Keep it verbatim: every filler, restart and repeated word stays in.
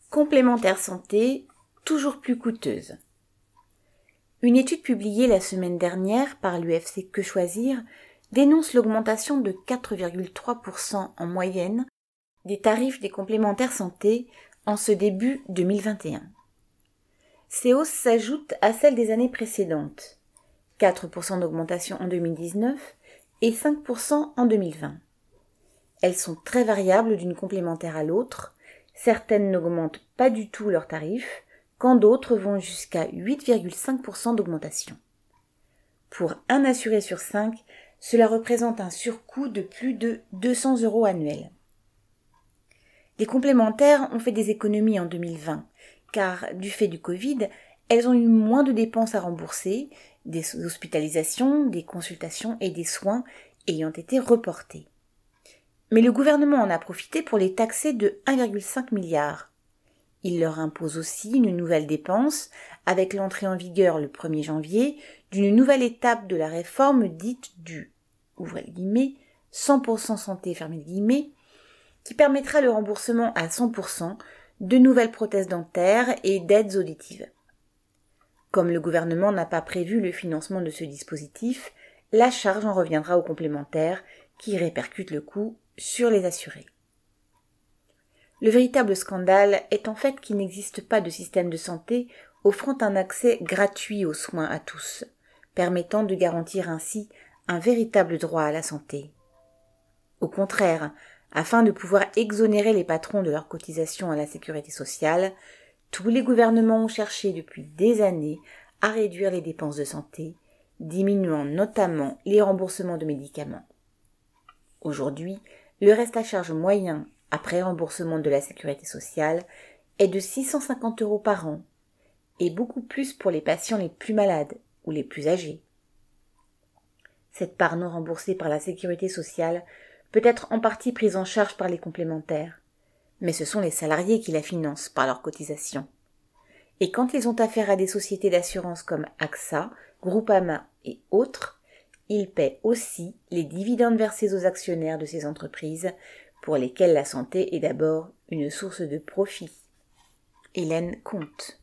Complémentaire santé, toujours plus coûteuse. Une étude publiée la semaine dernière par l'U F C Que Choisir dénonce l'augmentation de quatre virgule trois pour cent en moyenne des tarifs des complémentaires santé en ce début deux mille vingt et un. Ces hausses s'ajoutent à celles des années précédentes, quatre pour cent d'augmentation en deux mille dix-neuf et cinq pour cent en deux mille vingt. Elles sont très variables d'une complémentaire à l'autre. Certaines n'augmentent pas du tout leurs tarifs, quand d'autres vont jusqu'à huit virgule cinq pour cent d'augmentation. Pour un assuré sur cinq, cela représente un surcoût de plus de deux cents euros annuels. Les complémentaires ont fait des économies en deux mille vingt, car du fait du Covid, elles ont eu moins de dépenses à rembourser, des hospitalisations, des consultations et des soins ayant été reportés. Mais le gouvernement en a profité pour les taxer de un virgule cinq milliard. Il leur impose aussi une nouvelle dépense avec l'entrée en vigueur le premier janvier d'une nouvelle étape de la réforme dite du ouvrez les guillemets, cent pour cent santé fermez les guillemets, qui permettra le remboursement à cent pour cent de nouvelles prothèses dentaires et d'aides auditives. Comme le gouvernement n'a pas prévu le financement de ce dispositif, la charge en reviendra aux complémentaires qui répercutent le coût sur les assurés. Le véritable scandale est en fait qu'il n'existe pas de système de santé offrant un accès gratuit aux soins à tous, permettant de garantir ainsi un véritable droit à la santé. Au contraire, afin de pouvoir exonérer les patrons de leurs cotisations à la sécurité sociale, tous les gouvernements ont cherché depuis des années à réduire les dépenses de santé, diminuant notamment les remboursements de médicaments. Aujourd'hui, le reste à charge moyen après remboursement de la sécurité sociale est de six cent cinquante euros par an et beaucoup plus pour les patients les plus malades ou les plus âgés. Cette part non remboursée par la sécurité sociale peut être en partie prise en charge par les complémentaires, mais ce sont les salariés qui la financent par leurs cotisations. Et quand ils ont affaire à des sociétés d'assurance comme A X A, Groupama et autres, ils paient aussi les dividendes versés aux actionnaires de ces entreprises pour lesquelles la santé est d'abord une source de profit. Hélène Comte.